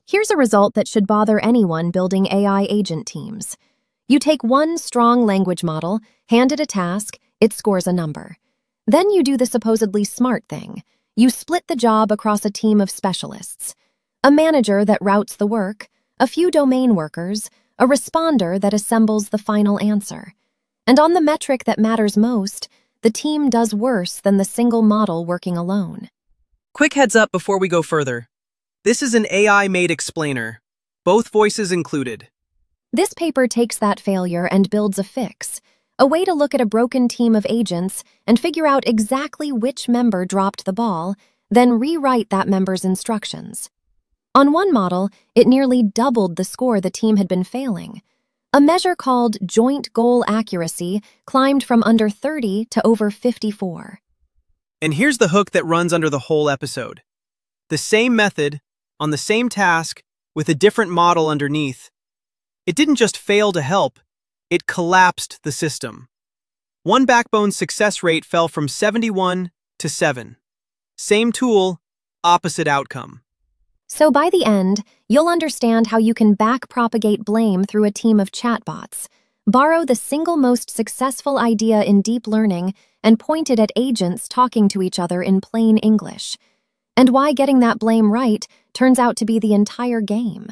Here's a result that should bother anyone building AI agent teams. You take one strong language model, hand it a task, it scores a number. Then you do the supposedly smart thing. You split the job across a team of specialists. A manager that routes the work, a few domain workers, a responder that assembles the final answer. And on the metric that matters most, the team does worse than the single model working alone. Quick heads up before we go further. This is an AI-made explainer, both voices included. This paper takes that failure and builds a fix, a way to look at a broken team of agents and figure out exactly which member dropped the ball, then rewrite that member's instructions. On one model, it nearly doubled the score the team had been failing. A measure called joint goal accuracy climbed from under 30 to over 54. And here's the hook that runs under the whole episode. The same method, on the same task, with a different model underneath. It didn't just fail to help, it collapsed the system. One backbone's success rate fell from 71 to 7. Same tool, opposite outcome. So by the end, you'll understand how you can back-propagate blame through a team of chatbots, borrow the single most successful idea in deep learning and point it at agents talking to each other in plain English, and why getting that blame right turns out to be the entire game.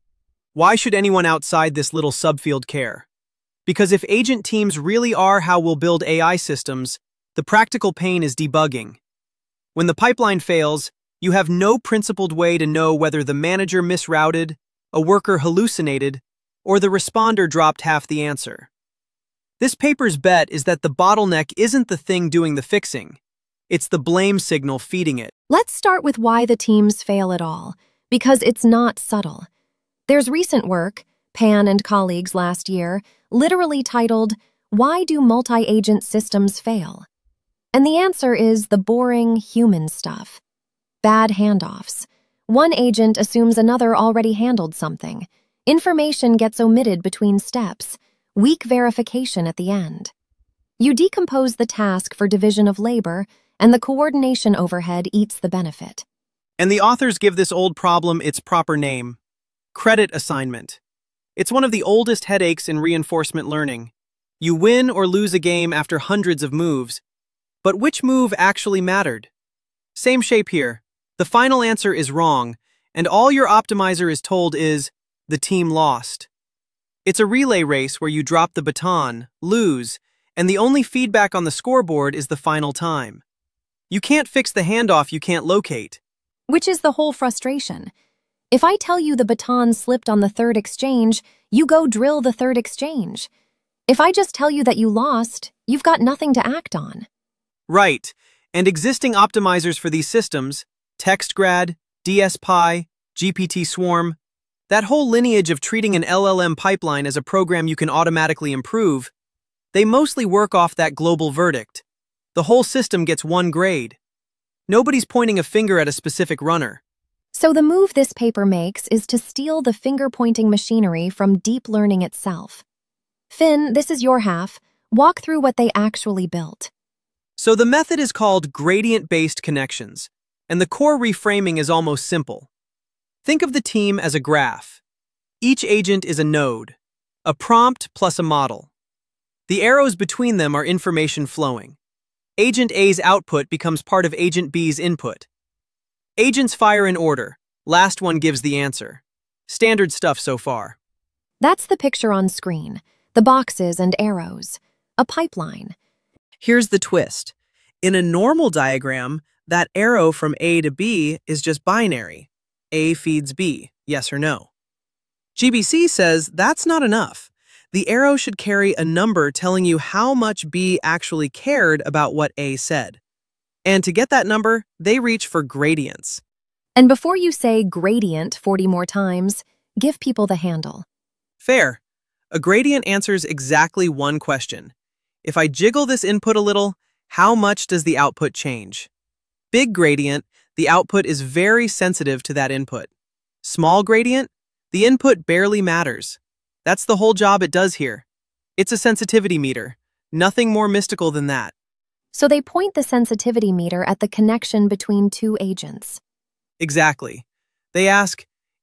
Why should anyone outside this little subfield care? Because if agent teams really are how we'll build AI systems, the practical pain is debugging. When the pipeline fails, you have no principled way to know whether the manager misrouted, a worker hallucinated, or the responder dropped half the answer. This paper's bet is that the bottleneck isn't the thing doing the fixing. It's the blame signal feeding it. Let's start with why the teams fail at all, because it's not subtle. There's recent work, Pan and colleagues last year, literally titled, "Why Do Multi-Agent Systems Fail?" And the answer is the boring human stuff. Bad handoffs. One agent assumes another already handled something. Information gets omitted between steps. Weak verification at the end. You decompose the task for division of labor, and the coordination overhead eats the benefit. And the authors give this old problem its proper name: credit assignment. It's one of the oldest headaches in reinforcement learning. You win or lose a game after hundreds of moves, but which move actually mattered? Same shape here. The final answer is wrong, and all your optimizer is told is, the team lost. It's a relay race where you drop the baton, lose, and the only feedback on the scoreboard is the final time. You can't fix the handoff you can't locate. Which is the whole frustration. If I tell you the baton slipped on the third exchange, you go drill the third exchange. If I just tell you that you lost, you've got nothing to act on. Right, and existing optimizers for these systems, TextGrad, DSPy, GPT Swarm, that whole lineage of treating an LLM pipeline as a program you can automatically improve, they mostly work off that global verdict. The whole system gets one grade. Nobody's pointing a finger at a specific runner. So the move this paper makes is to steal the finger-pointing machinery from deep learning itself. Finn, this is your half. Walk through what they actually built. So the method is called gradient-based connections, and the core reframing is almost simple. Think of the team as a graph. Each agent is a node, a prompt plus a model. The arrows between them are information flowing. Agent A's output becomes part of Agent B's input. Agents fire in order. Last one gives the answer. Standard stuff so far. That's the picture on screen, the boxes and arrows, a pipeline. Here's the twist. In a normal diagram, that arrow from A to B is just binary. A feeds B, yes or no. GBC says that's not enough. The arrow should carry a number telling you how much B actually cared about what A said. And to get that number, they reach for gradients. And before you say gradient 40 more times, give people the handle. Fair. A gradient answers exactly one question. If I jiggle this input a little, how much does the output change? Big gradient, the output is very sensitive to that input. Small gradient, the input barely matters. That's the whole job it does here. It's a sensitivity meter. Nothing more mystical than that. So they point the sensitivity meter at the connection between two agents. Exactly. They ask,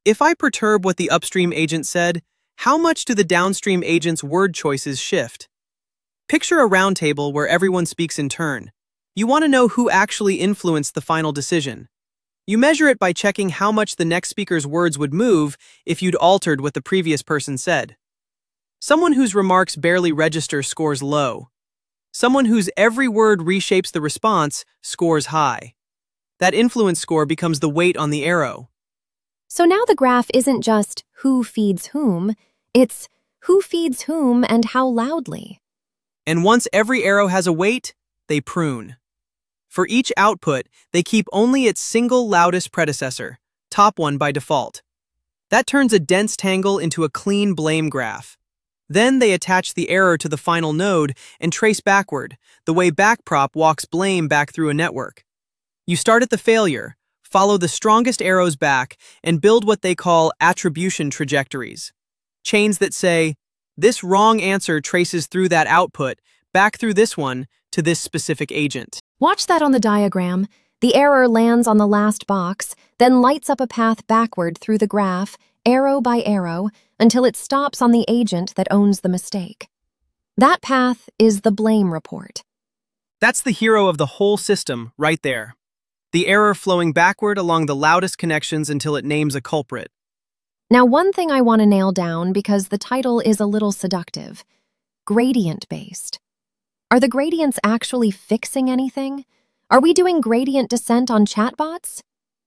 If I perturb what the upstream agent said, how much do the downstream agent's word choices shift? Picture a round table where everyone speaks in turn. You want to know who actually influenced the final decision. You measure it by checking how much the next speaker's words would move if you'd altered what the previous person said. Someone whose remarks barely register scores low. Someone whose every word reshapes the response scores high. That influence score becomes the weight on the arrow. So now the graph isn't just who feeds whom, it's who feeds whom and how loudly. And once every arrow has a weight, they prune. For each output, they keep only its single loudest predecessor, top one by default. That turns a dense tangle into a clean blame graph. Then they attach the error to the final node and trace backward, the way backprop walks blame back through a network. You start at the failure, follow the strongest arrows back, and build what they call attribution trajectories. Chains that say, this wrong answer traces through that output, back through this one, to this specific agent. Watch that on the diagram. The error lands on the last box, then lights up a path backward through the graph, arrow by arrow, until it stops on the agent that owns the mistake. That path is the blame report. That's the hero of the whole system, right there. The error flowing backward along the loudest connections until it names a culprit. Now, one thing I want to nail down because the title is a little seductive. Gradient-based. Are the gradients actually fixing anything? Are we doing gradient descent on chatbots?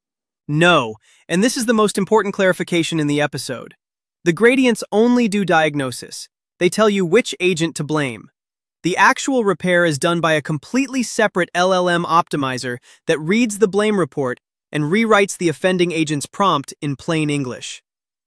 No, and this is the most important clarification in the episode. The gradients only do diagnosis. They tell you which agent to blame. The actual repair is done by a completely separate LLM optimizer that reads the blame report and rewrites the offending agent's prompt in plain English.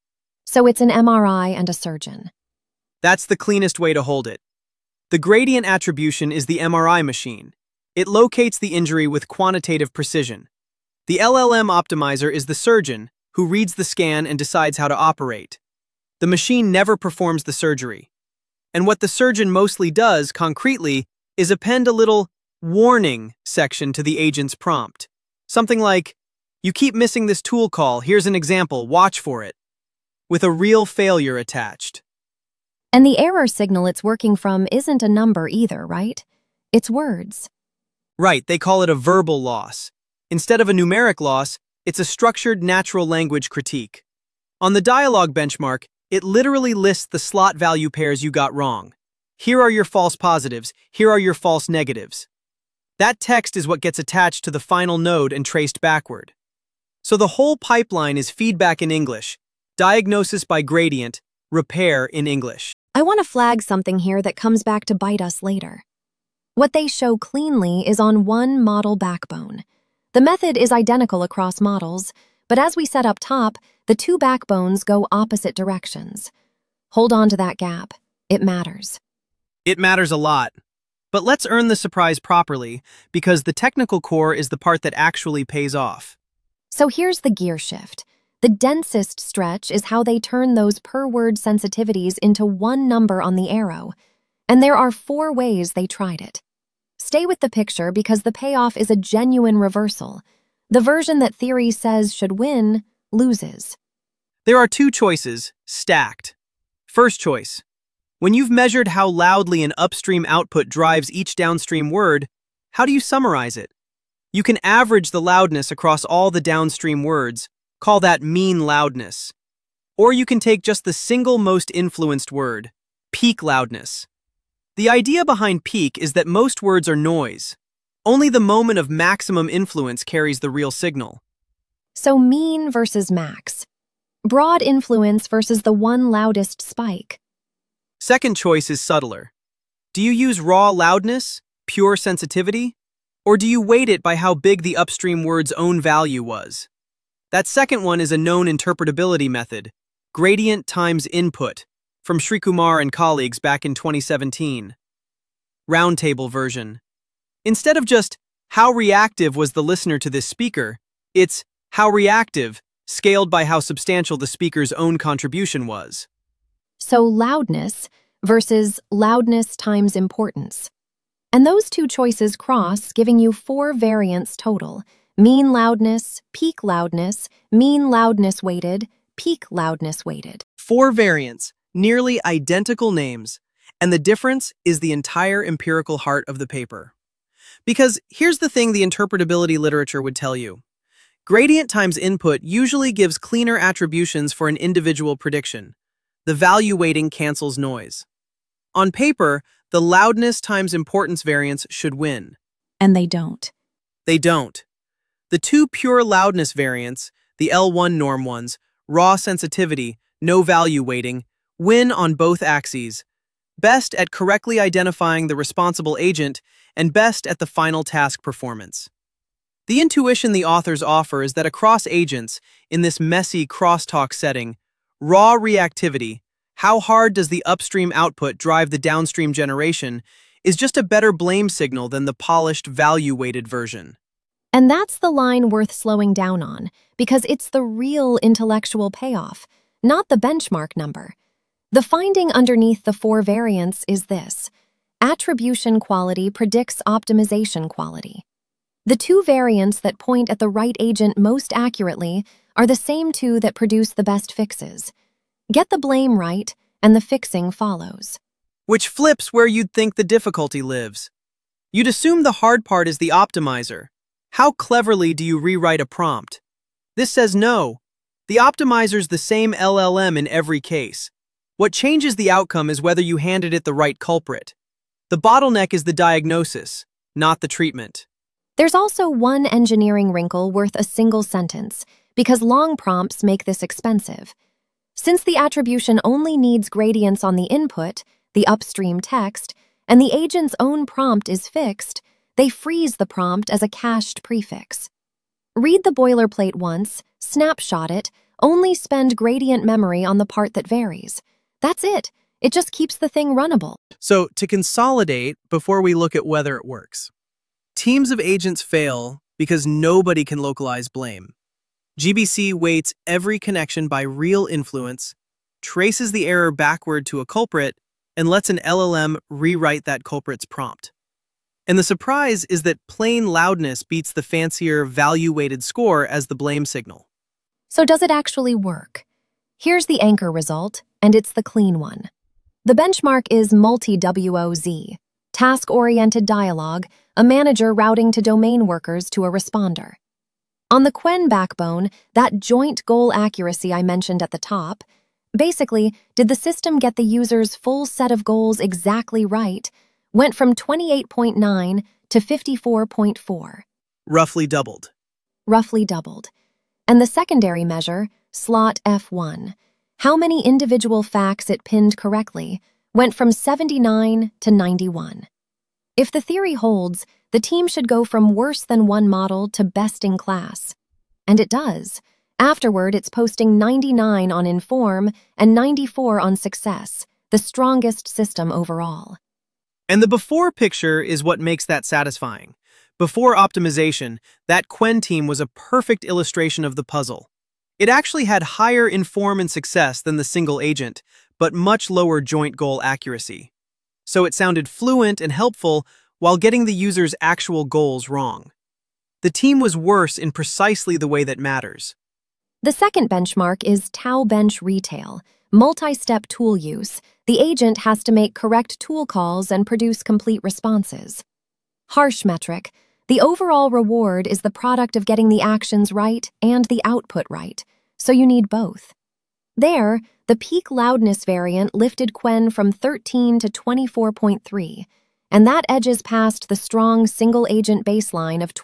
So it's an MRI and a surgeon. That's the cleanest way to hold it. The gradient attribution is the MRI machine. It locates the injury with quantitative precision. The LLM optimizer is the surgeon who reads the scan and decides how to operate. The machine never performs the surgery. And what the surgeon mostly does, concretely, is append a little warning section to the agent's prompt. Something like, you keep missing this tool call, here's an example, watch for it. With a real failure attached. And the error signal it's working from isn't a number either, right? It's words. Right, they call it a verbal loss. Instead of a numeric loss, it's a structured natural language critique. On the dialogue benchmark, it literally lists the slot value pairs you got wrong. Here are your false positives, here are your false negatives. That text is what gets attached to the final node and traced backward. So the whole pipeline is feedback in English, diagnosis by gradient, repair in English. I want to flag something here that comes back to bite us later. What they show cleanly is on one model backbone. The method is identical across models, but as we said up top, the two backbones go opposite directions. Hold on to that gap. It matters. It matters a lot. But let's earn the surprise properly, because the technical core is the part that actually pays off. So here's the gear shift. The densest stretch is how they turn those per-word sensitivities into one number on the arrow. And there are 4 ways they tried it. Stay with the picture because the payoff is a genuine reversal. The version that theory says should win loses. There are 2 choices, stacked. First choice. When you've measured how loudly an upstream output drives each downstream word, how do you summarize it? You can average the loudness across all the downstream words, call that mean loudness. Or you can take just the single most influenced word, peak loudness. The idea behind peak is that most words are noise. Only the moment of maximum influence carries the real signal. So mean versus max. Broad influence versus the one loudest spike. Second choice is subtler. Do you use raw loudness, pure sensitivity? Or do you weight it by how big the upstream word's own value was? That second one is a known interpretability method, gradient times input, from Srikumar and colleagues back in 2017. Roundtable version. Instead of just, how reactive was the listener to this speaker, it's, how reactive, scaled by how substantial the speaker's own contribution was. So loudness versus loudness times importance. And those 2 choices cross, giving you 4 variants total. Mean loudness, peak loudness, mean loudness weighted, peak loudness weighted. 4 variants, nearly identical names, and the difference is the entire empirical heart of the paper. Because here's the thing the interpretability literature would tell you. Gradient times input usually gives cleaner attributions for an individual prediction. The value weighting cancels noise. On paper, the loudness times importance variance should win. And they don't. They don't. The 2 pure loudness variants, the L1 norm ones, raw sensitivity, no value weighting, win on both axes. Best at correctly identifying the responsible agent and best at the final task performance. The intuition the authors offer is that across agents, in this messy crosstalk setting, raw reactivity, how hard does the upstream output drive the downstream generation, is just a better blame signal than the polished value-weighted version. And that's the line worth slowing down on, because it's the real intellectual payoff, not the benchmark number. The finding underneath the 4 variants is this: attribution quality predicts optimization quality. The 2 variants that point at the right agent most accurately are the same 2 that produce the best fixes. Get the blame right, and the fixing follows. Which flips where you'd think the difficulty lives. You'd assume the hard part is the optimizer. How cleverly do you rewrite a prompt? This says no. The optimizer's the same LLM in every case. What changes the outcome is whether you handed it the right culprit. The bottleneck is the diagnosis, not the treatment. There's also one engineering wrinkle worth a single sentence, because long prompts make this expensive. Since the attribution only needs gradients on the input, the upstream text, and the agent's own prompt is fixed, they freeze the prompt as a cached prefix. Read the boilerplate once, snapshot it, only spend gradient memory on the part that varies. That's it. It just keeps the thing runnable. So, to consolidate before we look at whether it works. Teams of agents fail because nobody can localize blame. GBC weights every connection by real influence, traces the error backward to a culprit, and lets an LLM rewrite that culprit's prompt. And the surprise is that plain loudness beats the fancier value-weighted score as the blame signal. So does it actually work? Here's the anchor result, and it's the clean one. The benchmark is multi-WOZ, task-oriented dialogue, a manager routing to domain workers to a responder. On the Qwen backbone, that joint goal accuracy I mentioned at the top, basically, did the system get the user's full set of goals exactly right, went from 28.9 to 54.4. Roughly doubled. Roughly doubled. And the secondary measure, slot F1, how many individual facts it pinned correctly, went from 79 to 91. If the theory holds, the team should go from worse than one model to best in class. And it does. Afterward, it's posting 99 on Inform and 94 on Success, the strongest system overall. And the before picture is what makes that satisfying. Before optimization, that Qwen team was a perfect illustration of the puzzle. It actually had higher Inform and Success than the single agent, but much lower joint goal accuracy. So it sounded fluent and helpful while getting the user's actual goals wrong. The team was worse in precisely the way that matters. The second benchmark is TauBench Retail, multi-step tool use. The agent has to make correct tool calls and produce complete responses. Harsh metric. The overall reward is the product of getting the actions right and the output right, so you need both. There, the peak loudness variant lifted Qwen from 13 to 24.3, and that edges past the strong single-agent baseline of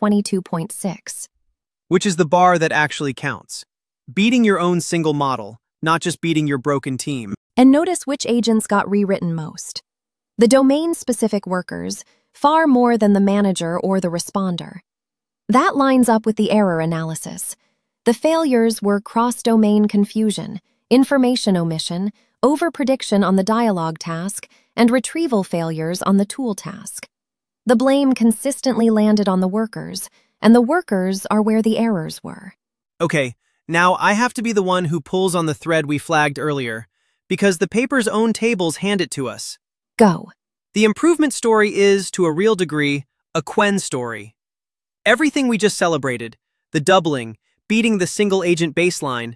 22.6. Which is the bar that actually counts. Beating your own single model, not just beating your broken team. And notice which agents got rewritten most. The domain-specific workers, far more than the manager or the responder. That lines up with the error analysis. The failures were cross-domain confusion, information omission, over-prediction on the dialogue task, and retrieval failures on the tool task. The blame consistently landed on the workers, and the workers are where the errors were. Okay, now I have to be the one who pulls on the thread we flagged earlier, because the paper's own tables hand it to us. Go. The improvement story is, to a real degree, a Qwen story. Everything we just celebrated, the doubling, beating the single-agent baseline,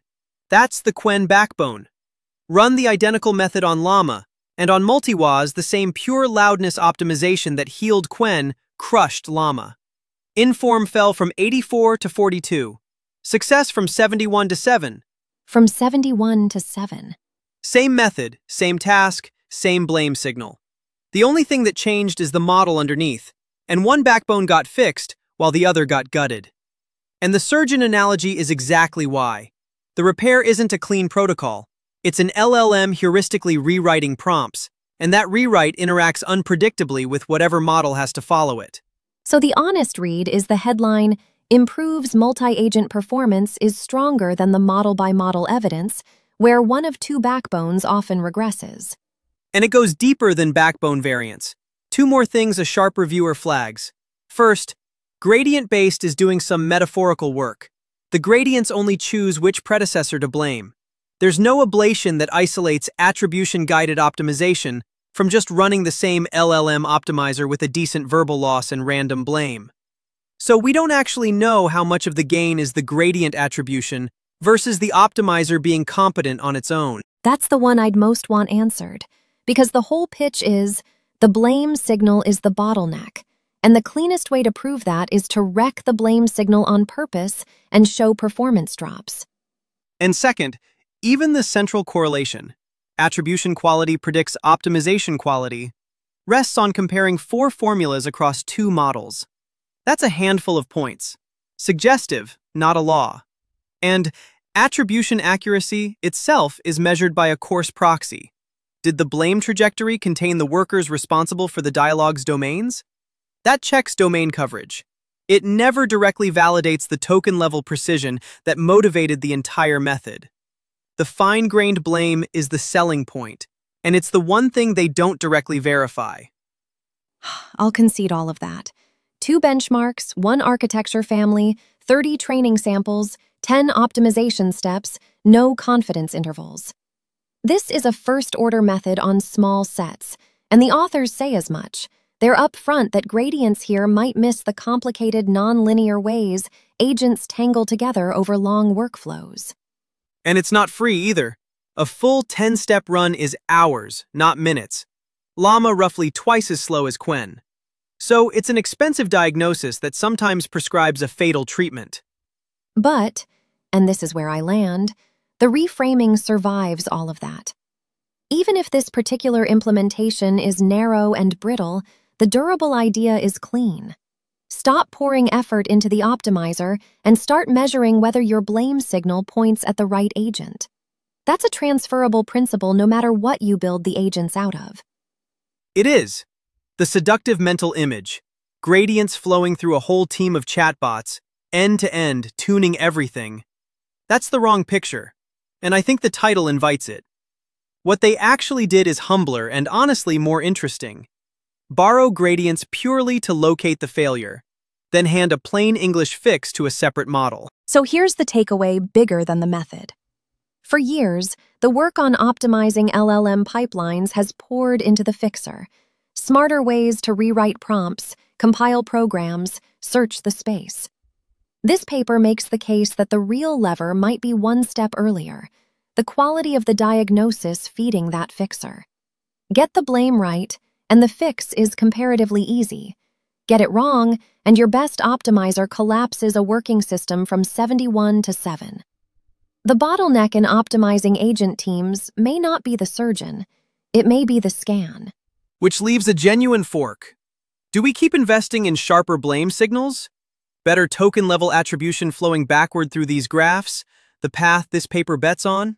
That's the Qwen backbone. Run the identical method on Llama, and on MultiWAS, the same pure loudness optimization that healed Qwen crushed Llama. Inform fell from 84 to 42. Success from 71 to 7. From 71 to 7. Same method, same task, same blame signal. The only thing that changed is the model underneath, and one backbone got fixed while the other got gutted. And the surgeon analogy is exactly why. The repair isn't a clean protocol. It's an LLM heuristically rewriting prompts, and that rewrite interacts unpredictably with whatever model has to follow it. So the honest read is the headline, "Improves multi-agent performance is stronger than the model-by-model evidence, where one of two backbones often regresses." And it goes deeper than backbone variance. Two more things a sharp reviewer flags. First, gradient-based is doing some metaphorical work. The gradients only choose which predecessor to blame. There's no ablation that isolates attribution-guided optimization from just running the same LLM optimizer with a decent verbal loss and random blame. So we don't actually know how much of the gain is the gradient attribution versus the optimizer being competent on its own. That's the one I'd most want answered, because the whole pitch is, the blame signal is the bottleneck, and the cleanest way to prove that is to wreck the blame signal on purpose and show performance drops. And second, even the central correlation, attribution quality predicts optimization quality, rests on comparing 4 formulas across 2 models. That's a handful of points. Suggestive, not a law. And attribution accuracy itself is measured by a coarse proxy. Did the blame trajectory contain the workers responsible for the dialogue's domains? That checks domain coverage. It never directly validates the token-level precision that motivated the entire method. The fine-grained blame is the selling point, and it's the one thing they don't directly verify. I'll concede all of that. 2 benchmarks, 1 architecture family, 30 training samples, 10 optimization steps, no confidence intervals. This is a first-order method on small sets, and the authors say as much. They're upfront that gradients here might miss the complicated non-linear ways agents tangle together over long workflows. And it's not free either. A full 10-step run is hours, not minutes. Llama roughly twice as slow as Qwen. So it's an expensive diagnosis that sometimes prescribes a fatal treatment. But, and this is where I land, the reframing survives all of that. Even if this particular implementation is narrow and brittle, the durable idea is clean. Stop pouring effort into the optimizer and start measuring whether your blame signal points at the right agent. That's a transferable principle no matter what you build the agents out of. It is. The seductive mental image, gradients flowing through a whole team of chatbots, end to end, tuning everything. That's the wrong picture, and I think the title invites it. What they actually did is humbler and honestly more interesting. Borrow gradients purely to locate the failure, then hand a plain English fix to a separate model. So here's the takeaway bigger than the method. For years, the work on optimizing LLM pipelines has poured into the fixer. Smarter ways to rewrite prompts, compile programs, search the space. This paper makes the case that the real lever might be one step earlier, the quality of the diagnosis feeding that fixer. Get the blame right, and the fix is comparatively easy. Get it wrong, and your best optimizer collapses a working system from 71 to 7. The bottleneck in optimizing agent teams may not be the surgeon. It may be the scan. Which leaves a genuine fork. Do we keep investing in sharper blame signals? Better token-level attribution flowing backward through these graphs, the path this paper bets on?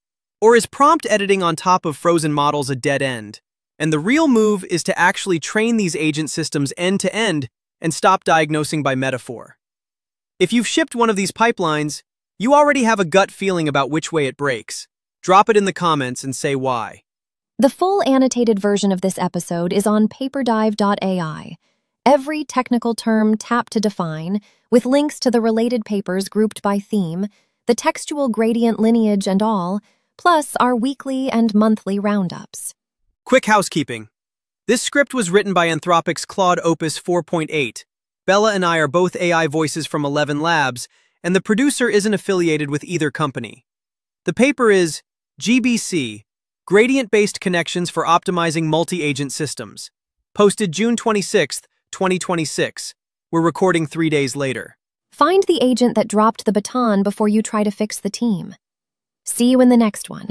Or is prompt editing on top of frozen models a dead end? And the real move is to actually train these agent systems end-to-end and stop diagnosing by metaphor. If you've shipped one of these pipelines, you already have a gut feeling about which way it breaks. Drop it in the comments and say why. The full annotated version of this episode is on paperdive.ai. Every technical term tapped to define, with links to the related papers grouped by theme, the textual gradient lineage and all, plus our weekly and monthly roundups. Quick housekeeping. This script was written by Anthropic's Claude Opus 4.8. Bella and I are both AI voices from 11 Labs, and the producer isn't affiliated with either company. The paper is GBC, Gradient-Based Connections for Optimizing Multi-Agent Systems. Posted June 26, 2026. We're recording 3 days later. Find the agent that dropped the baton before you try to fix the team. See you in the next one.